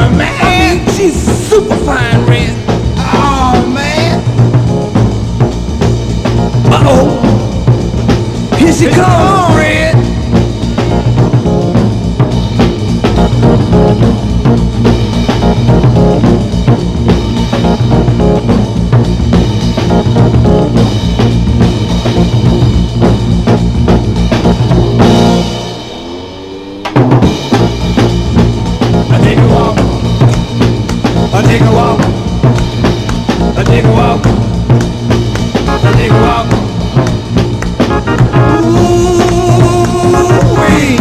man. She's super fine, Red. Oh, man. Uh-oh. Here she comes, Red. I take a walk. I take a walk. I take a walk. Ooh-wee.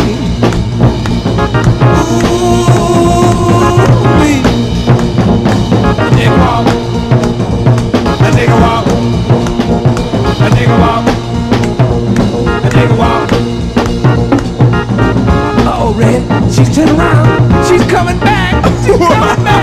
Ooh-wee. I take a walk. I take a walk. I take a walk. I take a walk. Uh-oh, Red. She's turning around. She's coming back. She's coming back.